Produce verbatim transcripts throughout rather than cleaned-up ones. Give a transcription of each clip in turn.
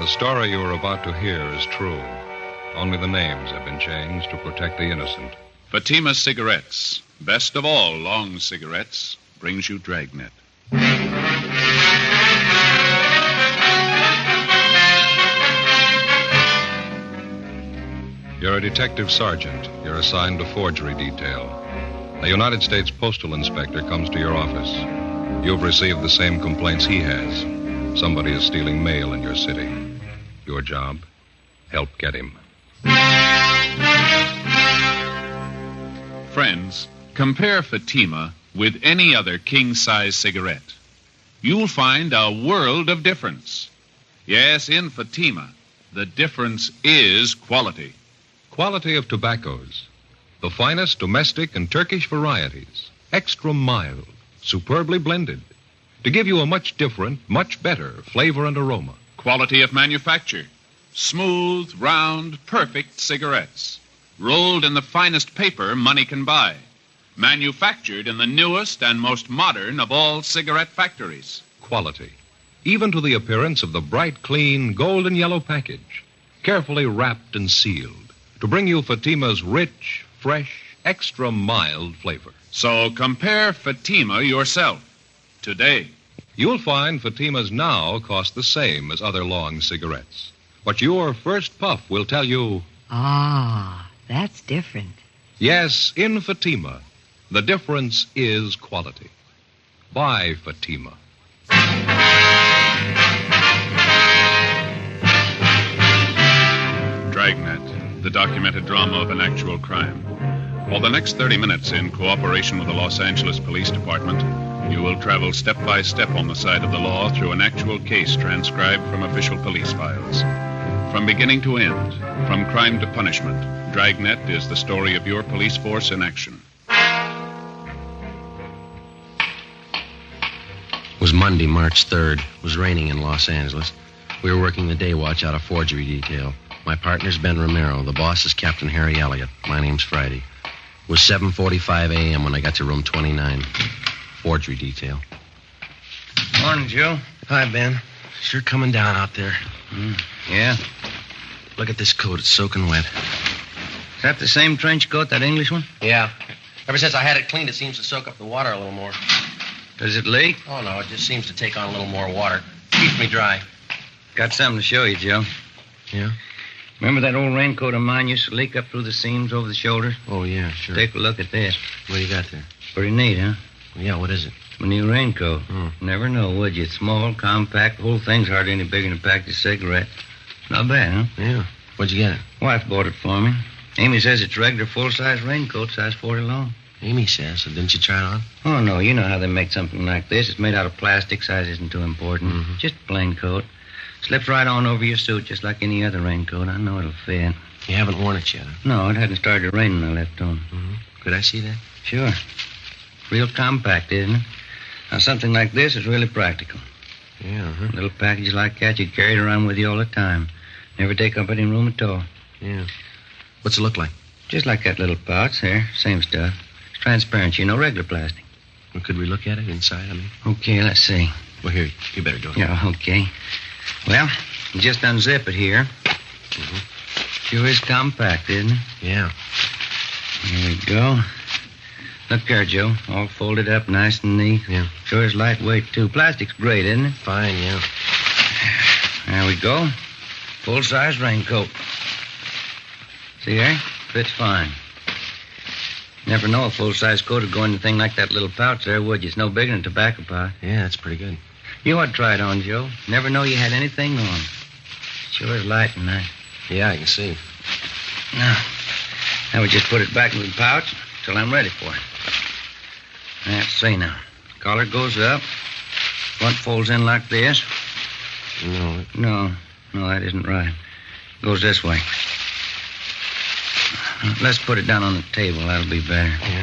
story you are about to hear is true. Only the names have been changed to protect the innocent. Fatima Cigarettes, best of all long cigarettes, brings you Dragnet. You're a detective sergeant. You're assigned to forgery detail. A United States postal inspector comes to your office. You've received the same complaints he has. Somebody is stealing mail in your city. Your job? Help get him. Friends, compare Fatima with any other king-size cigarette. You'll find a world of difference. Yes, in Fatima, the difference is quality. Quality of tobaccos. The finest domestic and Turkish varieties. Extra mild, superbly blended. To give you a much different, much better flavor and aroma. Quality of manufacture. Smooth, round, perfect cigarettes. Rolled in the finest paper money can buy. Manufactured in the newest and most modern of all cigarette factories. Quality. Even to the appearance of the bright, clean, golden yellow package. Carefully wrapped and sealed. To bring you Fatima's rich, fresh, extra mild flavor. So compare Fatima yourself. Today. You'll find Fatima's now cost the same as other long cigarettes. But your first puff will tell you... Ah, that's different. Yes, in Fatima, the difference is quality. Buy Fatima. Dragnet, the documented drama of an actual crime. For the next thirty minutes, in cooperation with the Los Angeles Police Department, you will travel step by step on the side of the law through an actual case transcribed from official police files. From beginning to end, from crime to punishment, Dragnet is the story of your police force in action. It was Monday, March third. It was raining in Los Angeles. We were working the day watch out of forgery detail. My partner's Ben Romero. The boss is Captain Harry Elliott. My name's Friday. It was seven forty-five a.m. when I got to room twenty-nine. Forgery detail. Morning, Joe. Hi, Ben. Sure coming down out there. Mm, yeah? Look at this coat. It's soaking wet. Is that the same trench coat, that English one? Yeah. Ever since I had it cleaned, it seems to soak up the water a little more. Does it leak? Oh, no. It just seems to take on a little more water. Keeps me dry. Got something to show you, Joe. Yeah? Remember that old raincoat of mine used to leak up through the seams over the shoulders? Oh, yeah, sure. Take a look at this. What do you got there? Pretty neat, huh? Yeah, what is it? My new raincoat. Hmm. Never know, would you? It's small, compact. The whole thing's hardly any bigger than a pack of cigarettes. Not bad, huh? Yeah. Where'd you get it? Wife bought it for me. Amy says it's regular full-size raincoat, size forty long. Amy says. So didn't you try it on? Oh, no. You know how they make something like this. It's made out of plastic. Size isn't too important. Mm-hmm. Just a plain coat. Slips right on over your suit just like any other raincoat. I know it'll fit. You haven't worn it yet, huh? No, it hadn't started to rain when I left home. Mm-hmm. Could I see that? Sure. Real compact, isn't it? Now, something like this is really practical. Yeah, huh? Little packages like that, you carry it around with you all the time. Never take up any room at all. Yeah. What's it look like? Just like that little pouch there. Same stuff. It's transparent, you know, regular plastic. Well, could we look at it inside, I mean? Okay, let's see. Well, here, you better do it. Yeah, okay. Well, you just unzip it here. Mm-hmm. Sure is compact, isn't it? Yeah. Here we go. Look there, Joe. All folded up nice and neat. Yeah. Sure is lightweight, too. Plastic's great, isn't it? Fine, yeah. There we go. Full-size raincoat. See there? Fits fine. Never know a full-size coat would go in a thing like that little pouch there, would you? It's no bigger than a tobacco pouch. Yeah, that's pretty good. You ought to try it on, Joe. Never know you had anything on. Sure is light and nice. Yeah, I can see. Now, now we just put it back in the pouch till I'm ready for it. Let's see now. Collar goes up. Front folds in like this. No. No, no, that isn't right. Goes this way. Let's put it down on the table. That'll be better. Yeah.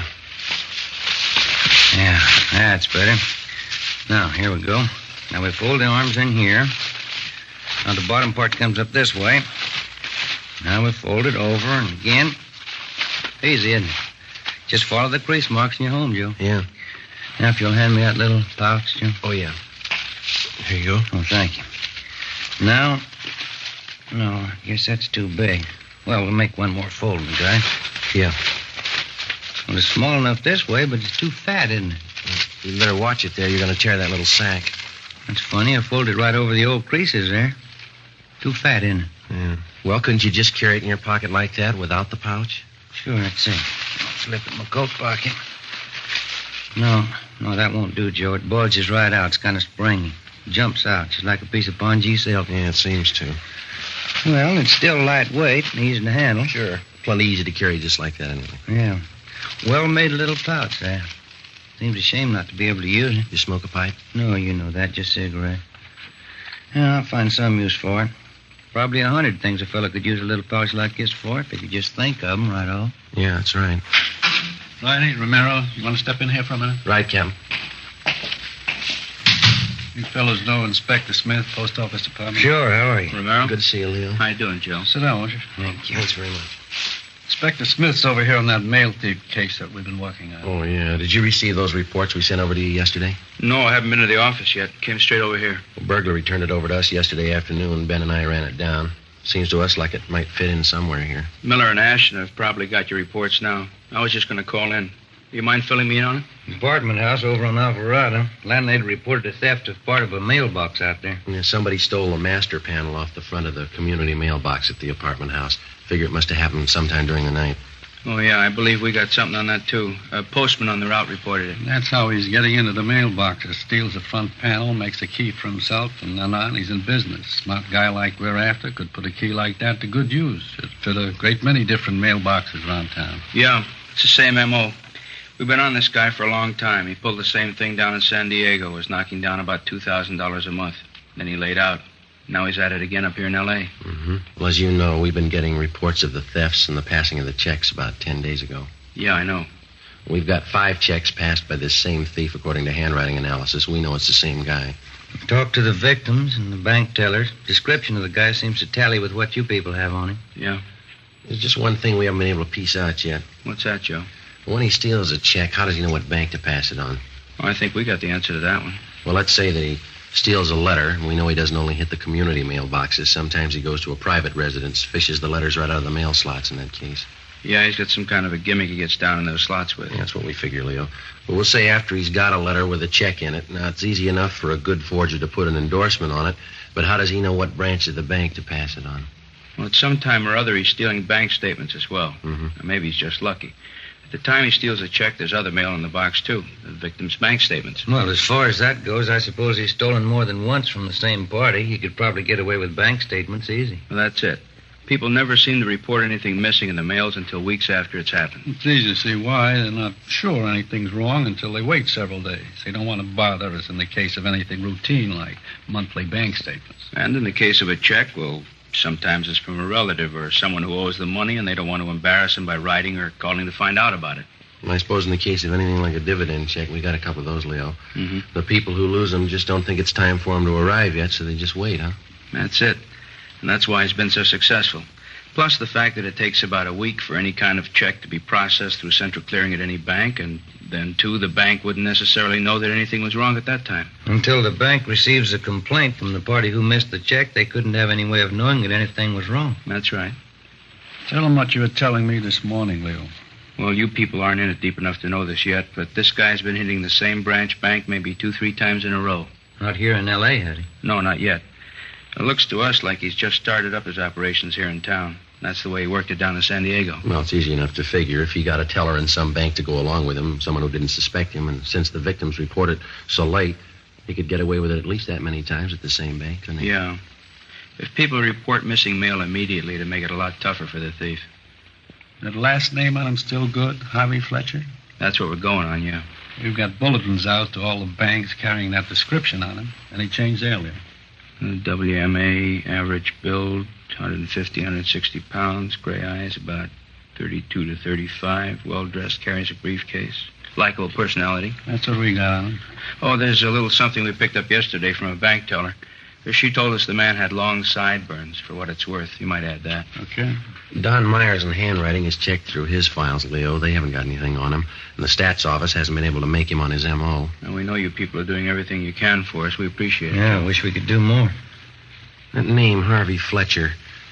Yeah, that's better. Now, here we go. Now, we fold the arms in here. Now, the bottom part comes up this way. Now, we fold it over and again. Easy, isn't it? Just follow the crease marks and you're home, Joe. Yeah. Now, if you'll hand me that little pouch, Joe. Oh, yeah. Here you go. Oh, thank you. Now, No, I guess that's too big. Well, we'll make one more fold, guy. Yeah. Well, it's small enough this way, but it's too fat, isn't it? You better watch it there. You're going to tear that little sack. That's funny. I folded right over the old creases there. Too fat, isn't it? Yeah. Well, couldn't you just carry it in your pocket like that without the pouch? Sure, that's it. I'll slip it in my coat pocket. No, no, that won't do, Joe. It bulges right out. It's kind of springy. It jumps out, just like a piece of pongee silk. Yeah, it seems to. Well, it's still lightweight and easy to handle. Sure. Plenty easy to carry just like that anyway. Yeah. Well-made little pouch there. Seems a shame not to be able to use it. You smoke a pipe? No, you know that. Just a cigarette. Yeah, I'll find some use for it. Probably a hundred things a fellow could use a little pouch like this for if he could just think of them right off. Yeah, that's right. Righty, Romero, you want to step in here for a minute? Right, Captain. You fellows know Inspector Smith, Post Office Department? Sure, how are you? Romero? Good to see you, Leo. How you doing, Joe? Sit down, won't you? Thank you. Thanks very much. Inspector Smith's over here on that mail thief case that we've been working on. Oh, yeah. Did you receive those reports we sent over to you yesterday? No, I haven't been to the office yet. Came straight over here. Well, burglar turned it over to us yesterday afternoon. Ben and I ran it down. Seems to us like it might fit in somewhere here. Miller and Ashton have probably got your reports now. I was just going to call in. Do you mind filling me in on it? Apartment house over on Alvarado. Landlady reported a theft of part of a mailbox out there. Yeah, somebody stole the master panel off the front of the community mailbox at the apartment house. Figure it must have happened sometime during the night. Oh, yeah, I believe we got something on that, too. A postman on the route reported it. That's how he's getting into the mailboxes. Steals the front panel, makes a key for himself, and then on, he's in business. Smart guy like we're after could put a key like that to good use. It'd fit a great many different mailboxes around town. Yeah, it's the same M O. We've been on this guy for a long time. He pulled the same thing down in San Diego, was knocking down about two thousand dollars a month. Then he laid out. Now he's at it again up here in L A Mm-hmm. Well, as you know, we've been getting reports of the thefts and the passing of the checks about ten days ago. Yeah, I know. We've got five checks passed by this same thief according to handwriting analysis. We know it's the same guy. Talked to the victims and the bank tellers. Description of the guy seems to tally with what you people have on him. Yeah. There's just one thing we haven't been able to piece out yet. What's that, Joe? When he steals a check, how does he know what bank to pass it on? Well, I think we got the answer to that one. Well, let's say that he steals a letter, and we know he doesn't only hit the community mailboxes. Sometimes he goes to a private residence, fishes the letters right out of the mail slots in that case. Yeah, he's got some kind of a gimmick he gets down in those slots with. Yeah, that's what we figure, Leo. But we'll say after he's got a letter with a check in it. Now, it's easy enough for a good forger to put an endorsement on it, but how does he know what branch of the bank to pass it on? Well, at some time or other, he's stealing bank statements as well. Mm-hmm. Or maybe he's just lucky. At the time he steals a check, there's other mail in the box, too. The victim's bank statements. Well, as far as that goes, I suppose he's stolen more than once from the same party. He could probably get away with bank statements easy. Well, that's it. People never seem to report anything missing in the mails until weeks after it's happened. It's easy to see why. They're not sure anything's wrong until they wait several days. They don't want to bother us in the case of anything routine like monthly bank statements. And in the case of a check, well, sometimes it's from a relative or someone who owes them money, and they don't want to embarrass him by writing or calling to find out about it. Well, I suppose in the case of anything like a dividend check, we got a couple of those, Leo. Mm-hmm. The people who lose them just don't think it's time for them to arrive yet, so they just wait, huh? That's it. And that's why he's been so successful. Plus the fact that it takes about a week for any kind of check to be processed through central clearing at any bank, and then, too, the bank wouldn't necessarily know that anything was wrong at that time. Until the bank receives a complaint from the party who missed the check, they couldn't have any way of knowing that anything was wrong. That's right. Tell them what you were telling me this morning, Leo. Well, you people aren't in it deep enough to know this yet, but this guy's been hitting the same branch bank maybe two, three times in a row. Not here in L A, had he? No, not yet. It looks to us like he's just started up his operations here in town. That's the way he worked it down in San Diego. Well, it's easy enough to figure. If he got a teller in some bank to go along with him, someone who didn't suspect him, and since the victims reported so late, he could get away with it at least that many times at the same bank, couldn't he? Yeah. If people report missing mail immediately, it'd make it a lot tougher for the thief. That last name on him still good? Harvey Fletcher? That's what we're going on, yeah. We've got bulletins out to all the banks carrying that description on him, and he changed earlier. W M A, average build, one fifty, one sixty pounds, gray eyes, about thirty-two to thirty-five, well-dressed, carries a briefcase. Likeable personality. That's what we got on him. Oh, there's a little something we picked up yesterday from a bank teller. She told us the man had long sideburns, for what it's worth. You might add that. Okay. Don Myers in handwriting has checked through his files, Leo. They haven't got anything on him. And the stats office hasn't been able to make him on his M O. And we know you people are doing everything you can for us. We appreciate it. Yeah, I wish we could do more. That name, Harvey Fletcher,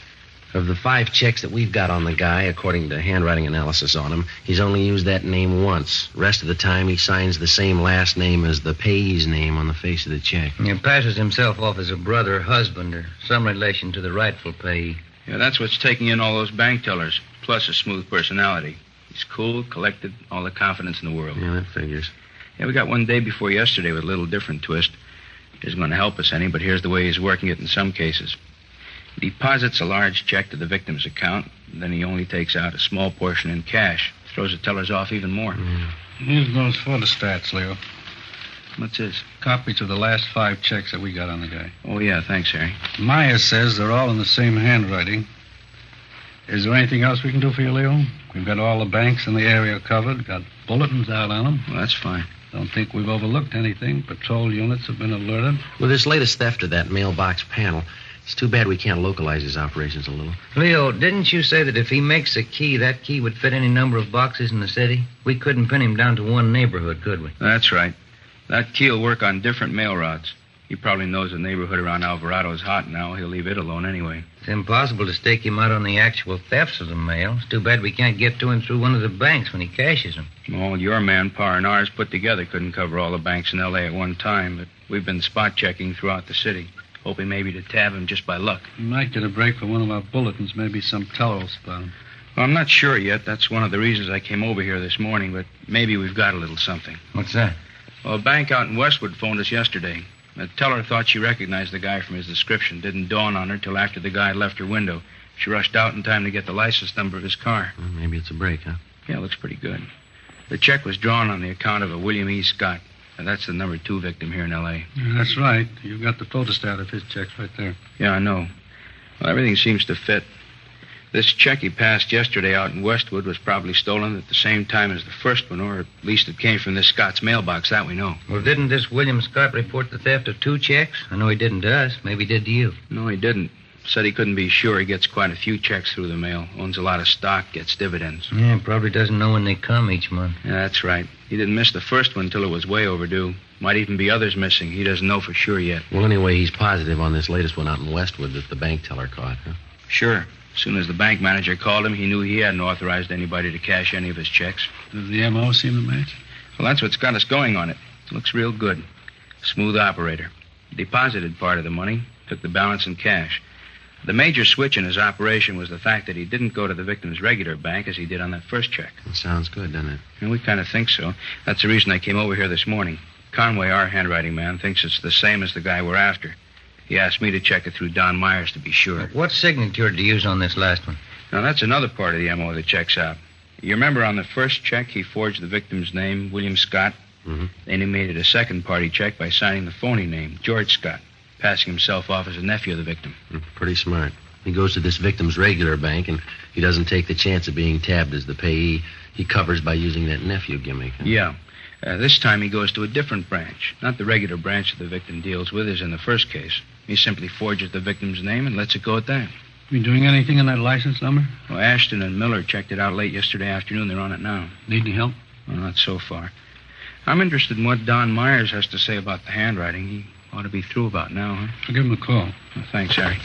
Of the five checks that we've got on the guy, according to handwriting analysis on him, he's only used that name once. Rest of the time, he signs the same last name as the payee's name on the face of the check. He passes himself off as a brother or husband or some relation to the rightful payee. Yeah, that's what's taking in all those bank tellers, plus a smooth personality. He's cool, collected, all the confidence in the world. Yeah, that figures. Yeah, we got one day before yesterday with a little different twist. It isn't going to help us any, but here's the way he's working it in some cases. He deposits a large check to the victim's account, and then he only takes out a small portion in cash. Throws the tellers off even more. Yeah. Here's those photostats, Leo. What's this? Copies of the last five checks that we got on the guy. Oh, yeah, thanks, Harry. Myers says they're all in the same handwriting. Is there anything else we can do for you, Leo? We've got all the banks in the area covered, got bulletins out on them. Well, that's fine. Don't think we've overlooked anything. Patrol units have been alerted. With this latest theft of that mailbox panel, it's too bad we can't localize his operations a little. Leo, didn't you say that if he makes a key, that key would fit any number of boxes in the city? We couldn't pin him down to one neighborhood, could we? That's right. That key will work on different mail routes. He probably knows the neighborhood around Alvarado is hot now. He'll leave it alone anyway. It's impossible to stake him out on the actual thefts of the mail. It's too bad we can't get to him through one of the banks when he cashes them. All your manpower and ours put together couldn't cover all the banks in L A at one time, but we've been spot checking throughout the city, hoping maybe to tab him just by luck. We might get a break from one of our bulletins, maybe some teller spot. Well, I'm not sure yet. That's one of the reasons I came over here this morning, but maybe we've got a little something. What's that? Well, a bank out in Westwood phoned us yesterday. The teller thought she recognized the guy from his description. Didn't dawn on her till after the guy left her window. She rushed out in time to get the license number of his car. Well, maybe it's a break, huh? Yeah, looks pretty good. The check was drawn on the account of a William E. Scott. And that's the number two victim here in L A. Yeah, that's right. You've got the photostat of his checks right there. Yeah, I know. Well, everything seems to fit. This check he passed yesterday out in Westwood was probably stolen at the same time as the first one, or at least it came from this Scott's mailbox. That we know. Well, didn't this William Scott report the theft of two checks? I know he didn't to us. Maybe he did to you. No, he didn't. Said he couldn't be sure. He gets quite a few checks through the mail. Owns a lot of stock, gets dividends. Yeah, probably doesn't know when they come each month. Yeah, that's right. He didn't miss the first one until it was way overdue. Might even be others missing. He doesn't know for sure yet. Well, anyway, he's positive on this latest one out in Westwood that the bank teller caught, huh? Sure. As soon as the bank manager called him, he knew he hadn't authorized anybody to cash any of his checks. Does the M O seem to match? Well, that's what's got us going on it. Looks real good. Smooth operator. Deposited part of the money, took the balance in cash. The major switch in his operation was the fact that he didn't go to the victim's regular bank as he did on that first check. That sounds good, doesn't it? And we kind of think so. That's the reason I came over here this morning. Conway, our handwriting man, thinks it's the same as the guy we're after. He asked me to check it through Don Myers to be sure. What signature did you use on this last one? Now, that's another part of the M O that checks out. You remember on the first check, he forged the victim's name, William Scott? Mm-hmm. Then he made it a second-party check by signing the phony name, George Scott, passing himself off as a nephew of the victim. Mm, pretty smart. He goes to this victim's regular bank, and he doesn't take the chance of being tabbed as the payee. He covers by using that nephew gimmick. Huh? Yeah. Uh, this time he goes to a different branch. Not the regular branch that the victim deals with as in the first case. He simply forges the victim's name and lets it go at that. You doing anything on that license number? Well, Ashton and Miller checked it out late yesterday afternoon. They're on it now. Need any help? Well, not so far. I'm interested in what Don Myers has to say about the handwriting. He ought to be through about now, huh? I'll give him a call. Well, thanks, Harry.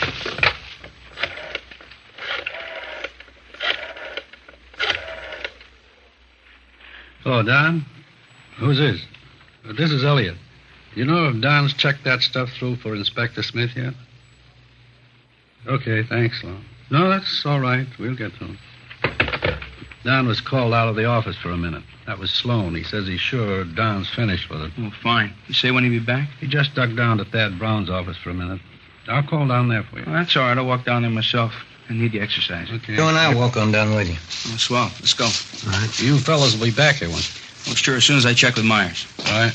Oh, Don? Who's this? Uh, this is Elliot. You know if Don's checked that stuff through for Inspector Smith yet? Okay, thanks, Lon. No, that's all right. We'll get to him. Don was called out of the office for a minute. That was Sloan. He says he's sure Don's finished with it. Oh, fine. You say when he'll be back? He just ducked down to Thad Brown's office for a minute. I'll call down there for you. Well, that's all right. I'll walk down there myself. I need the exercise. Okay. Go and I'll walk on down with you. Oh, swell. Let's go. All right. You fellas will be back here once. Well, sure, as soon as I check with Myers. All right.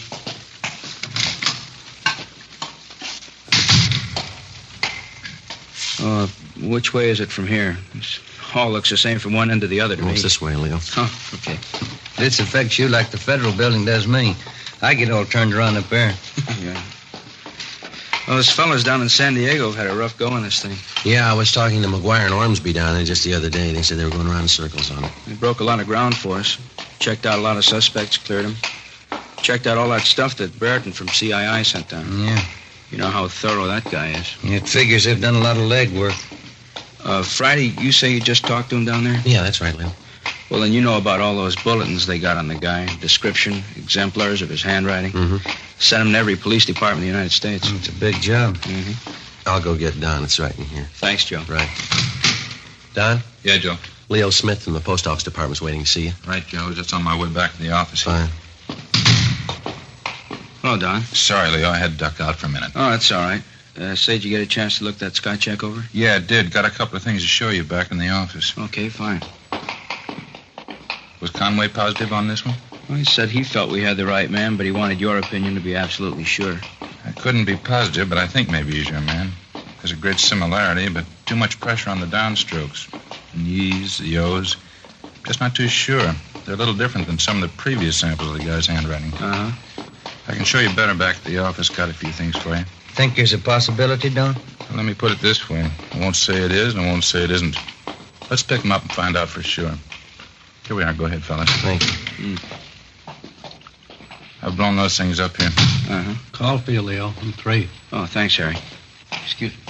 Uh, which way is it from here? This hall looks the same from one end to the other to Oh, me. it's this way, Leo. Oh, okay. This affects you like the federal building does me. I get all turned around up there. Yeah. Well, those fellas down in San Diego have had a rough go on this thing. Yeah, I was talking to McGuire and Ormsby down there just the other day. They said they were going around in circles on it. They broke a lot of ground for us. Checked out a lot of suspects, cleared them. Checked out all that stuff that Brereton from C I I sent down. Yeah. You know how thorough that guy is. It figures they've done a lot of legwork. Uh, Friday, you say you just talked to him down there? Yeah, that's right, Lil. Well, then you know about all those bulletins they got on the guy. Description, exemplars of his handwriting. Mm-hmm. Sent them to every police department in the United States. It's a big job. Mm-hmm. I'll go get Don. It's right in here. Thanks, Joe. Right. Don? Yeah, Joe. Leo Smith from the post office department's waiting to see you. Right, Joe. Just on my way back to the office. Fine. Hello, Don. Sorry, Leo. I had to duck out for a minute. Oh, that's all right. Uh, say, did you get a chance to look that sky check over? Yeah, I did. Got a couple of things to show you back in the office. Okay, fine. Was Conway positive on this one? Well, he said he felt we had the right man, but he wanted your opinion to be absolutely sure. I couldn't be positive, but I think maybe he's your man. There's a great similarity, but too much pressure on the downstrokes. The ye's, the yo's. Just not too sure. They're a little different than some of the previous samples of the guy's handwriting. Uh-huh. I can show you better back at the office. Got a few things for you. Think there's a possibility, Don? Well, let me put it this way. I won't say it is, and I won't say it isn't. Let's pick them up and find out for sure. Here we are. Go ahead, fellas. Thank you. Mm. I've blown those things up here. Uh-huh. Call for you, Leo. I'm three. Oh, thanks, Harry. Excuse me.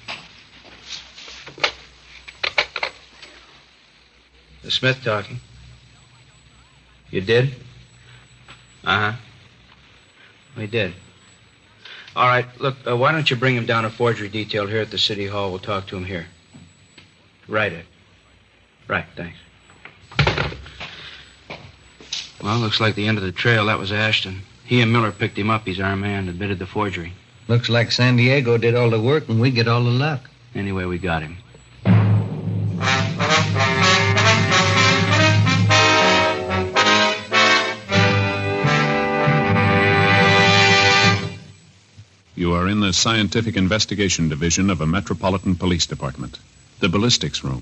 The Smith talking. You did? Uh-huh. We did. All right, look, uh, why don't you bring him down to forgery detail here at the City Hall? We'll talk to him here. Right, Ed. Right, thanks. Well, looks like the end of the trail. That was Ashton. He and Miller picked him up. He's our man, admitted the forgery. Looks like San Diego did all the work and we get all the luck. Anyway, we got him. You are in the Scientific Investigation Division of a Metropolitan Police Department, the ballistics room.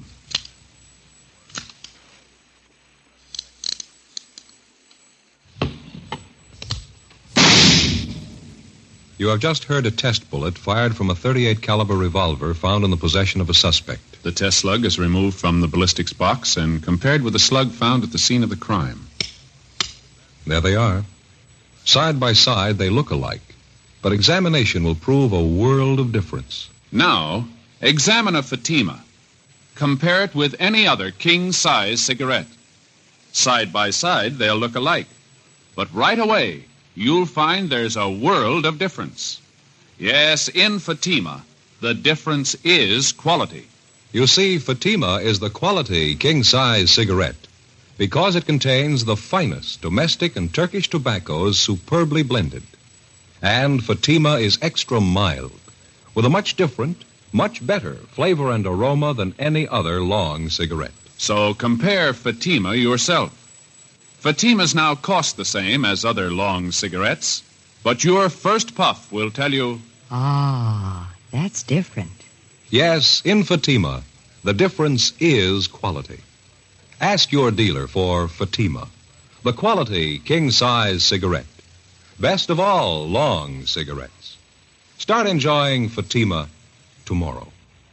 You have just heard a test bullet fired from a thirty-eight caliber revolver found in the possession of a suspect. The test slug is removed from the ballistics box and compared with the slug found at the scene of the crime. There they are. Side by side, they look alike. But examination will prove a world of difference. Now, examine a Fatima. Compare it with any other king-size cigarette. Side by side, they'll look alike. But right away, you'll find there's a world of difference. Yes, in Fatima, the difference is quality. You see, Fatima is the quality king-size cigarette because it contains the finest domestic and Turkish tobaccos superbly blended. And Fatima is extra mild, with a much different, much better flavor and aroma than any other long cigarette. So compare Fatima yourself. Fatimas now cost the same as other long cigarettes, but your first puff will tell you... Ah, that's different. Yes, in Fatima, the difference is quality. Ask your dealer for Fatima, the quality king-size cigarette. Best of all long cigarettes. Start enjoying Fatima tomorrow.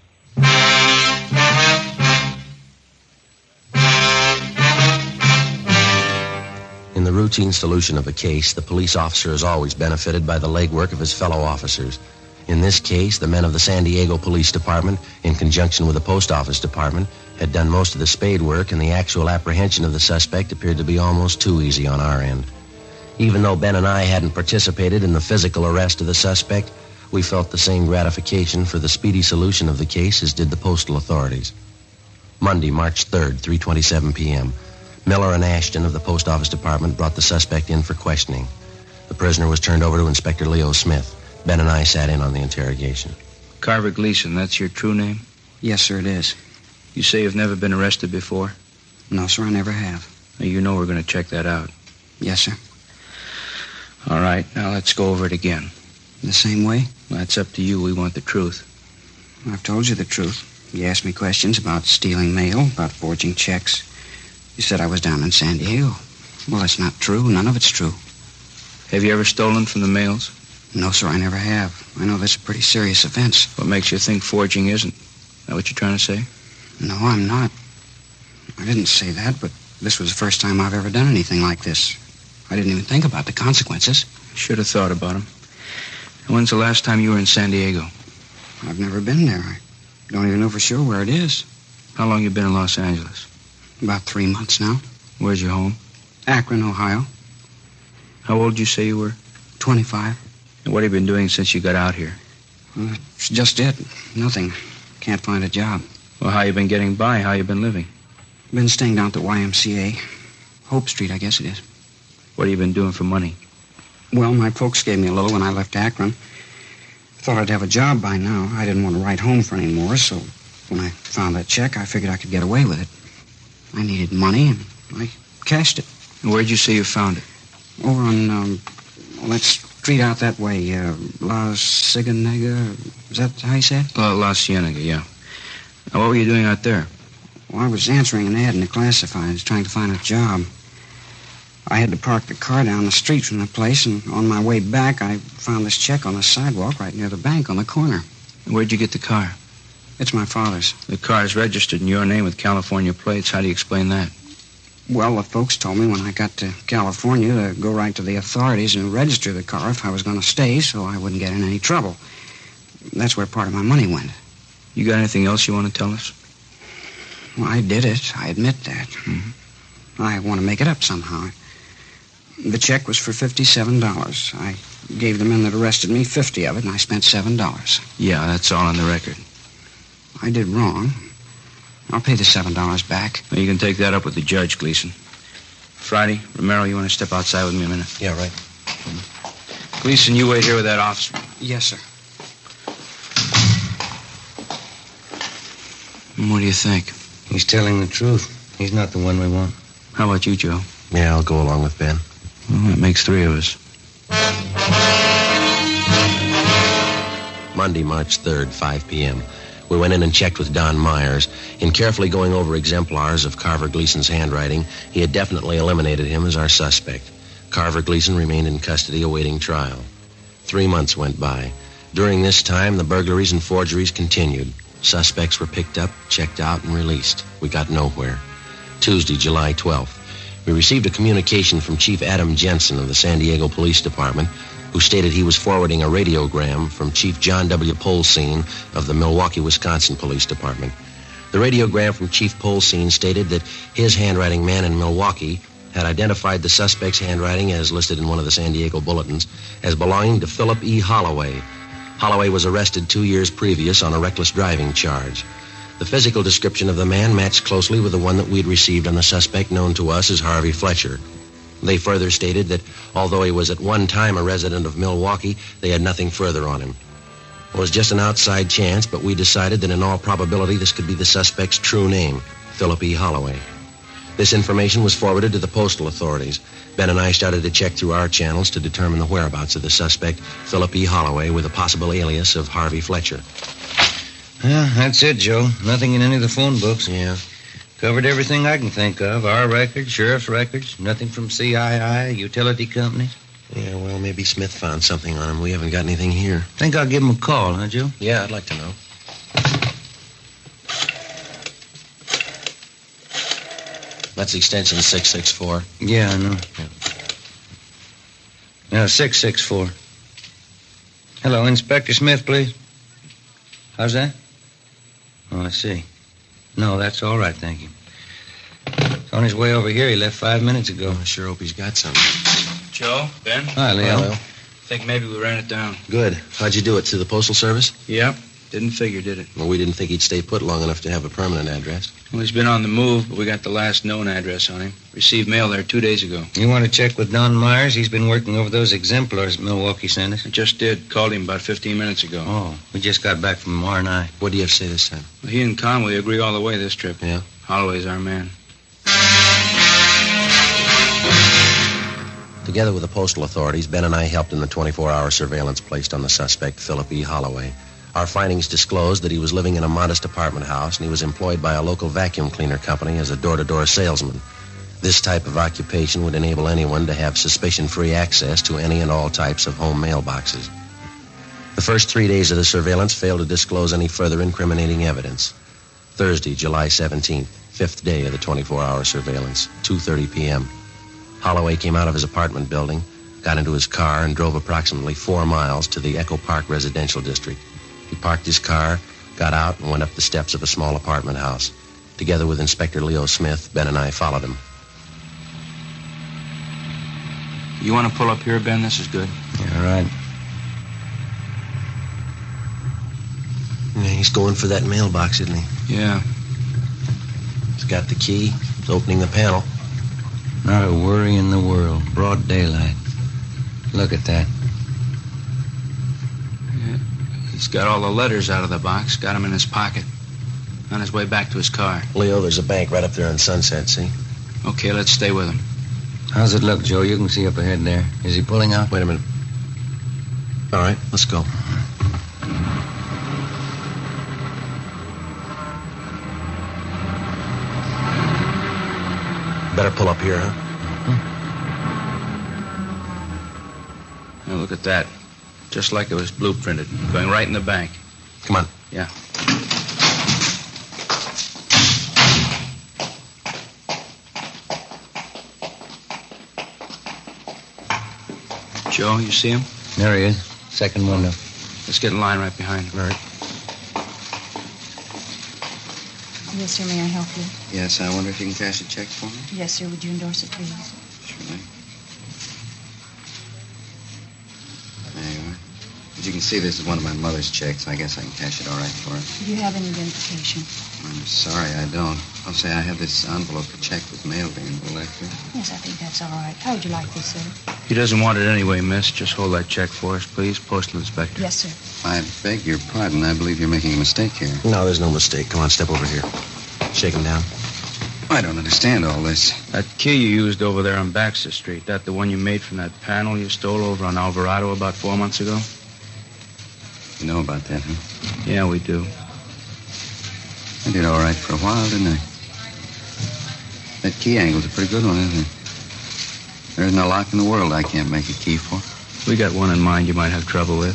In the routine solution of a case, the police officer has always benefited by the legwork of his fellow officers. In this case, the men of the San Diego Police Department, in conjunction with the Post Office Department, had done most of the spade work, and the actual apprehension of the suspect appeared to be almost too easy on our end. Even though Ben and I hadn't participated in the physical arrest of the suspect, we felt the same gratification for the speedy solution of the case as did the postal authorities. Monday, March third, three twenty-seven p.m., Miller and Ashton of the Post Office Department brought the suspect in for questioning. The prisoner was turned over to Inspector Leo Smith. Ben and I sat in on the interrogation. Carver Gleason, that's your true name? Yes, sir, it is. You say you've never been arrested before? No, sir, I never have. Now, you know we're going to check that out. Yes, sir. All right, now let's go over it again. The same way? That's up to you. We want the truth. I've told you the truth. You asked me questions about stealing mail, about forging checks. You said I was down in San Diego. Well, it's not true. None of it's true. Have you ever stolen from the mails? No, sir, I never have. I know that's a pretty serious offense. What makes you think forging isn't? Is that what you're trying to say? No, I'm not. I didn't say that, but this was the first time I've ever done anything like this. I didn't even think about the consequences. Should have thought about them. When's the last time you were in San Diego? I've never been there. I Don't even know for sure where it is. How long you been in Los Angeles? About three months now. Where's your home? Akron, Ohio. How old did you say you were? twenty-five. And what have you been doing since you got out here? Well, that's just it. Nothing. Can't find a job. Well, how you been getting by? How you been living? Been staying down at the Y M C A. Hope Street, I guess it is. What have you been doing for money? Well, my folks gave me a little when I left Akron. Thought I'd have a job by now. I didn't want to write home for any more, so when I found that check, I figured I could get away with it. I needed money, and I cashed it. And where'd you say you found it? Over on, um, well, that street out that way, uh, La Cienega. Is that how you say it? Uh, La Cienega, yeah. Now, what were you doing out there? Well, I was answering an ad in the classifieds, trying to find a job. I had to park the car down the street from the place, and on my way back, I found this check on the sidewalk right near the bank on the corner. And where'd you get the car? It's my father's. The car's registered in your name with California plates. How do you explain that? Well, the folks told me when I got to California to go right to the authorities and register the car if I was going to stay so I wouldn't get in any trouble. That's where part of my money went. You got anything else you want to tell us? Well, I did it. I admit that. Mm-hmm. I want to make it up somehow. The check was for fifty-seven dollars. I gave the men that arrested me fifty of it, and I spent seven dollars. Yeah, that's all on the record. I did wrong. I'll pay the seven dollars back. Well, you can take that up with the judge, Gleason. Friday, Romero, you want to step outside with me a minute? Yeah, right. Gleason, you wait here with that officer. Yes, sir. What do you think? He's telling the truth. He's not the one we want. How about you, Joe? Yeah, I'll go along with Ben. Well, that makes three of us. Monday, March third, five p.m. We went in and checked with Don Myers. In carefully going over exemplars of Carver Gleason's handwriting, he had definitely eliminated him as our suspect. Carver Gleason remained in custody awaiting trial. Three months went by. During this time, the burglaries and forgeries continued. Suspects were picked up, checked out, and released. We got nowhere. Tuesday, July twelfth. We received a communication from Chief Adam Jensen of the San Diego Police Department, who stated he was forwarding a radiogram from Chief John W. Polsine of the Milwaukee, Wisconsin Police Department. The radiogram from Chief Polsine stated that his handwriting man in Milwaukee had identified the suspect's handwriting, as listed in one of the San Diego bulletins, as belonging to Philip E. Holloway. Holloway was arrested two years previous on a reckless driving charge. The physical description of the man matched closely with the one that we'd received on the suspect known to us as Harvey Fletcher. They further stated that although he was at one time a resident of Milwaukee, they had nothing further on him. It was just an outside chance, but we decided that in all probability this could be the suspect's true name, Philip E. Holloway. This information was forwarded to the postal authorities. Ben and I started to check through our channels to determine the whereabouts of the suspect, Philip E. Holloway, with a possible alias of Harvey Fletcher. Yeah, that's it, Joe. Nothing in any of the phone books. Yeah. Covered everything I can think of. Our records, sheriff's records, nothing from C I I, utility companies. Yeah, well, maybe Smith found something on him. We haven't got anything here. Think I'll give him a call, huh, Joe? Yeah, I'd like to know. That's extension six six four. Yeah, I know. Yeah. Now, six six four. Hello, Inspector Smith, please. How's that? Oh, I see. No, that's all right, thank you. He's on his way over here. He left five minutes ago. I sure hope he's got something. Joe, Ben? Hi, Leo. Hello. Think maybe we ran it down. Good. How'd you do it? Through the Postal Service? Yep. Didn't figure, did it? Well, we didn't think he'd stay put long enough to have a permanent address. Well, he's been on the move, but we got the last known address on him. Received mail there two days ago. You want to check with Don Myers? He's been working over those exemplars Milwaukee sent us. I just did. Called him about fifteen minutes ago. Oh, we just got back from R and I. What do you have to say this time? Well, he and Conway agree all the way this trip. Yeah? Holloway's our man. Together with the postal authorities, Ben and I helped in the twenty-four hour surveillance placed on the suspect, Philip E. Holloway. Our findings disclosed that he was living in a modest apartment house and he was employed by a local vacuum cleaner company as a door-to-door salesman. This type of occupation would enable anyone to have suspicion-free access to any and all types of home mailboxes. The first three days of the surveillance failed to disclose any further incriminating evidence. Thursday, July seventeenth, fifth day of the twenty-four hour surveillance, two thirty p.m. Holloway came out of his apartment building, got into his car, and drove approximately four miles to the Echo Park residential district. He parked his car, got got out and went up the steps of a small apartment house. Together with Inspector Leo Smith, Ben and I followed him. You want to pull up here, Ben? This is good. Yeah, all right. Yeah, he's going for that mailbox, isn't he? Yeah. He's got the key. He's opening the panel. Not a worry in the world. Broad daylight. Look at that. Yeah. He's got all the letters out of the box, got them in his pocket. On his way back to his car. Leo, there's a bank right up there on Sunset, see? Okay, let's stay with him. How's it look, Joe? You can see up ahead there. Is he pulling out? Wait a minute. All right, let's go. Better pull up here, huh? Now, look at that. Just like it was blueprinted. Going right in the bank. Come on. Yeah. Joe, you see him? There he is. Second window. Let's get in line right behind him. All right. Yes, sir. May I help you? Yes, I wonder if you can cash a check for me? Yes, sir. Would you endorse it, please? Sure. There you are. As you can see, this is one of my mother's checks. I guess I can cash it all right for her. Do you have any identification? I'm sorry, I don't. I'll say I have this envelope. The check was mailed in. Will that do? Yes, I think that's all right. How would you like this, sir? He doesn't want it anyway, miss. Just hold that check for us, please. Postal inspector. Yes, sir. I beg your pardon. I believe you're making a mistake here. No, there's no mistake. Come on, step over here. Shake him down. I don't understand all this. That key you used over there on Baxter Street, that the one you made from that panel you stole over on Alvarado about four months ago? You know about that, huh? Yeah, we do. I did all right for a while, didn't I? That key angle's a pretty good one, isn't it? There isn't a lock in the world I can't make a key for. We got one in mind you might have trouble with.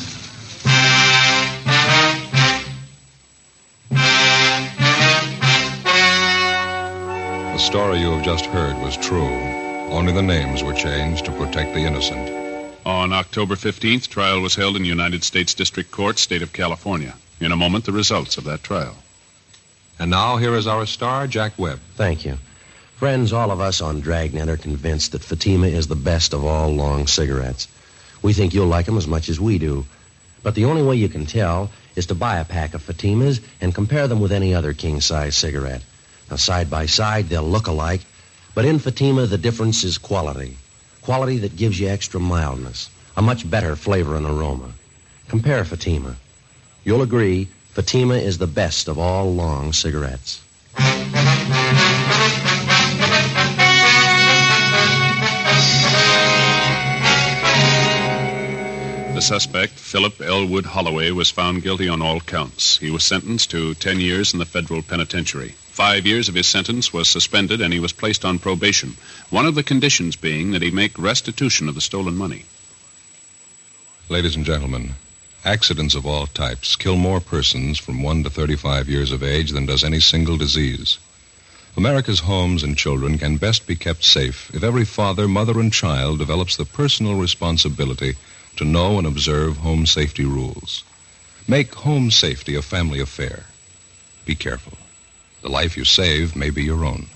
The story you have just heard was true. Only the names were changed to protect the innocent. On October fifteenth, trial was held in United States District Court, State of California. In a moment, the results of that trial. And now, here is our star, Jack Webb. Thank you. Friends, all of us on Dragnet are convinced that Fatima is the best of all long cigarettes. We think you'll like them as much as we do. But the only way you can tell is to buy a pack of Fatimas and compare them with any other king-size cigarette. Now, side by side, they'll look alike, but in Fatima, the difference is quality. Quality that gives you extra mildness, a much better flavor and aroma. Compare Fatima. You'll agree, Fatima is the best of all long cigarettes. The suspect, Philip Elwood Holloway, was found guilty on all counts. He was sentenced to ten years in the federal penitentiary. Five years of his sentence was suspended, and he was placed on probation, one of the conditions being that he make restitution of the stolen money. Ladies and gentlemen, accidents of all types kill more persons from one to thirty-five years of age than does any single disease. America's homes and children can best be kept safe if every father, mother, and child develops the personal responsibility to know and observe home safety rules. Make home safety a family affair. Be careful. The life you save may be your own.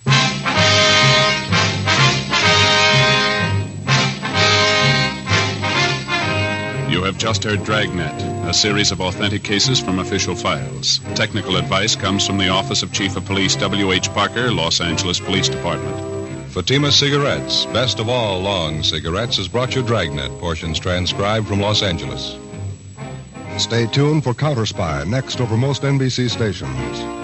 You have just heard Dragnet, a series of authentic cases from official files. Technical advice comes from the Office of Chief of Police W H Parker, Los Angeles Police Department. Fatima Cigarettes, best of all long cigarettes, has brought you Dragnet, portions transcribed from Los Angeles. Stay tuned for Counter Spy, next over most N B C stations.